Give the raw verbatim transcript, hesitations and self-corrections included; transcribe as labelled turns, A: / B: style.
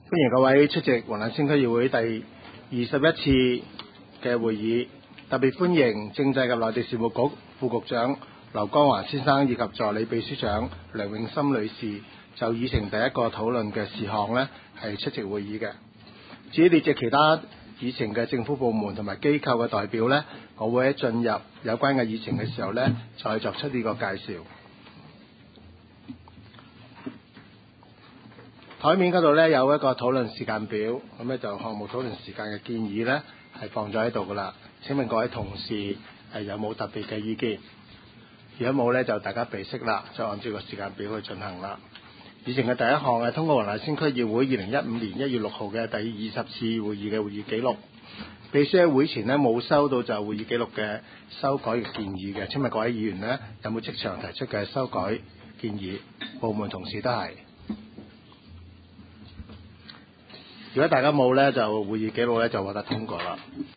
A: 歡迎各位出席黃大仙區議會第二十一次嘅會議，特別歡迎政制及內地事務局副局長劉江華先生以及助理秘書長梁永森女士就議程第一個討論嘅事項呢係出席會議嘅。至於列席其他議程嘅政府部門同埋機構嘅代表呢，我會喺進入有關嘅議程嘅時候呢再作出呢個介紹。台面嗰度呢有一個討論時間表，咁呢就項目討論時間嘅建議呢係放咗喺度噶啦。請問各位同事係有冇特別嘅意見？如果冇呢，就大家備悉啦，就按照個時間表去進行啦。議程嘅第一項係通過黃大仙區議會二零一五年一月六號嘅第二十次會議嘅會議記錄。秘書喺會前呢冇收到就會議記錄嘅修改嘅建議嘅。請問各位議員呢有冇即場提出嘅修改建議？部門同事都係。如果大家冇呢，就會議記錄呢就獲得通過啦。